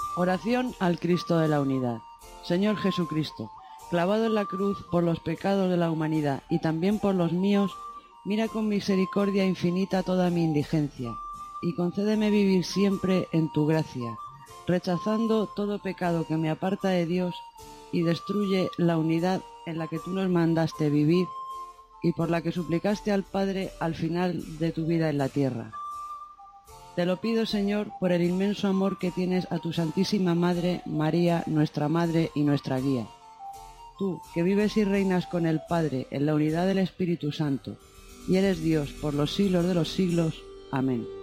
Oración al Cristo de la Unidad. Señor Jesucristo, clavado en la cruz por los pecados de la humanidad y también por los míos, mira con misericordia infinita toda mi indigencia, y concédeme vivir siempre en tu gracia, rechazando todo pecado que me aparta de Dios y destruye la unidad en la que tú nos mandaste vivir y por la que suplicaste al Padre al final de tu vida en la tierra. Te lo pido, Señor, por el inmenso amor que tienes a tu Santísima Madre, María, nuestra Madre y nuestra Guía. Tú, que vives y reinas con el Padre en la unidad del Espíritu Santo, y eres Dios por los siglos de los siglos. Amén.